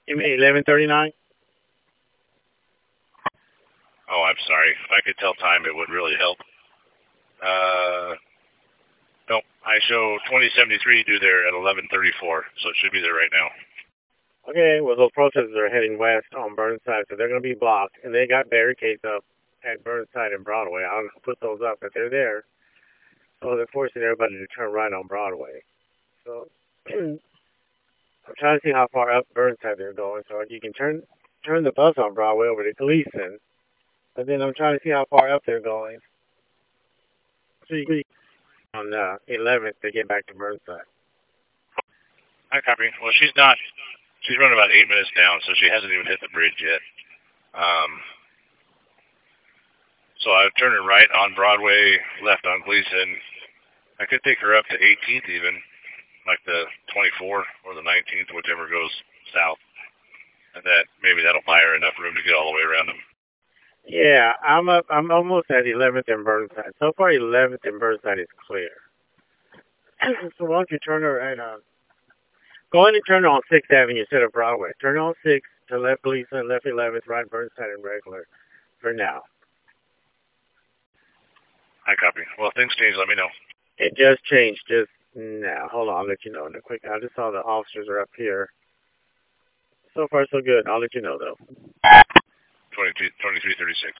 You mean 11:39? Oh, I'm sorry. If I could tell time, it would really help. Nope. I show 2073 due there at 11:34, so it should be there right now. Okay, well, those protesters are heading west on Burnside, so they're going to be blocked, and they got barricades up at Burnside and Broadway. I'll put those up, but they're there. So they're forcing everybody to turn right on Broadway. So I'm trying to see how far up Burnside they're going, so you can turn the bus on Broadway over to Gleason, but then I'm trying to see how far up they're going. So you can on 11th to get back to Burnside. I copy. Well, she's not. She's running about 8 minutes down, so she hasn't even hit the bridge yet. So I turn her right on Broadway, left on Gleason. I could take her up to 18th even, like the 24th or the 19th, whichever goes south. And maybe that'll buy her enough room to get all the way around them. Yeah, I'm up. I'm almost at 11th and Burnside. So far, 11th and Burnside is clear. So why don't you turn her at go ahead and turn her on 6th Avenue instead of Broadway. Turn her on 6th to left Gleason, left 11th, right Burnside and regular for now. I copy. Well, if things change, let me know. It just changed just now. Hold on, I'll let you know in a quick. I just saw the officers are up here. So far, so good. I'll let you know though. 2336.